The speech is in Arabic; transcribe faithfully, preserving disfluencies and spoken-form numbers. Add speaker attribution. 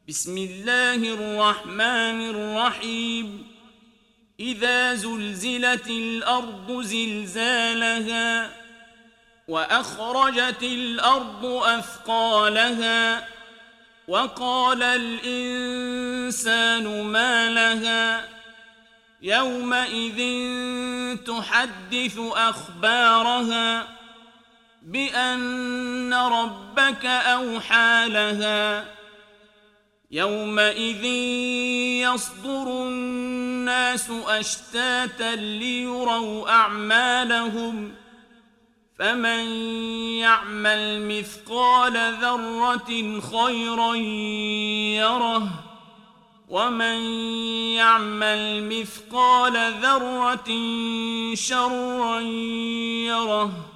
Speaker 1: بسم الله الرحمن الرحيم إذا زلزلت الأرض زلزالها وأخرجت الأرض أثقالها وقال الإنسان ما لها يومئذ تحدث أخبارها بأن ربك أوحى لها يومئذ يصدر الناس أشتاتا ليروا أعمالهم فمن يعمل مثقال ذرة خيرا يره ومن يعمل مثقال ذرة شرا يره